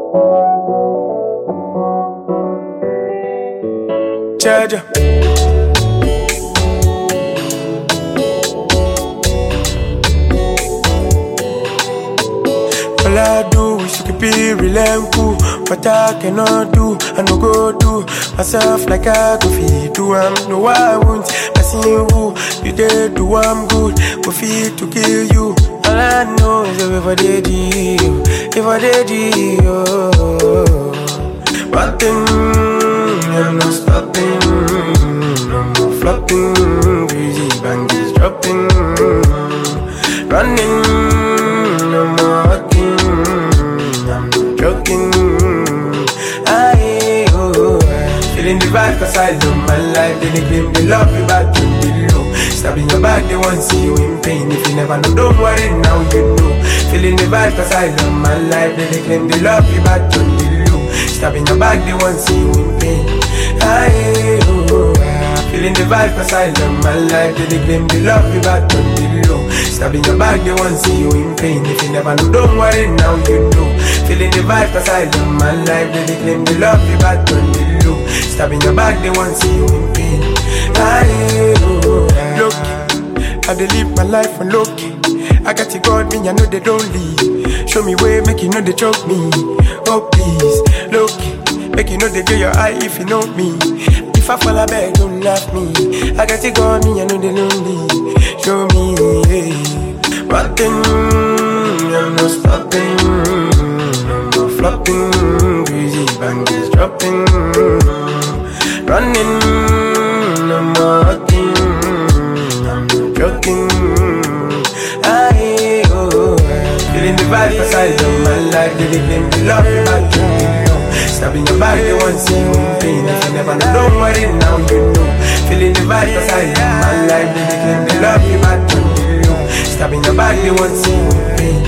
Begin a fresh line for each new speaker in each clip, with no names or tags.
Charger. All I do is you could be real and cool. What I cannot do, I no go do myself like I go feed do. I'm no I won't. I see who you did do. I'm good. Go feed to kill you. All I know is if I did you, if I did you, one thing I'm not stopping, no more flopping, greasy bangies dropping, running, no more walking, I'm not joking. Feeling the vibe cause I love my life. Then they claim they love you back in below. Stabbing your back, they won't see you in pain. If you never know, don't worry, now you know. Feeling the vibe cause I love my life. Then they claim they love you back in below. Stabbing your back, they won't see you in pain. Feeling the vibe cause I love my life. Then they claim they love you back in below. Stabbing your back, they won't see you in pain. If you never know, don't worry, now you know. Feeling the vibe cause I love my life. Then they claim they love you back in below. Stabbing your back, they won't see you in pain. Look, I dey live my life on low key. I got to God, me, I know they don't leave. Show me way, make you know they choke me. Oh please, look, make you know they get your eye if you know me. If I fall, I beg, don't laugh me. I got to God, me, I know they lonely. Show me, hey. One thing, I'm not stopping. I'm not flopping, greasy bangies dropping. Running, no more walking, I'm not joking. Feeling the vibe cause I love my life. They claim they love you back in below. Stabbing your back, they won't see you in pain. If you never know, don't worry, now you know. Feeling the vibe cause I love my life. They claim they love you back in below. Stabbing your back, they won't see you in pain.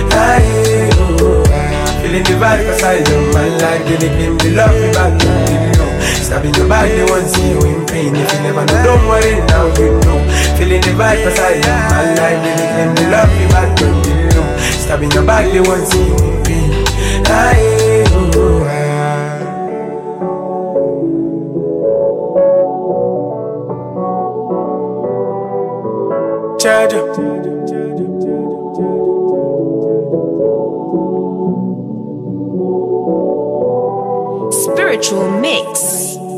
Feeling the vibe cause I love my life. They claim they love you back in below. Stabbing your back, they won't see you in pain. If you never know, don't worry, now you know. Feeling the vibe cause I love my life. They claim they love you back in below. Stabbing your back, they won't see you in pain. Charger.
Spiritual mix.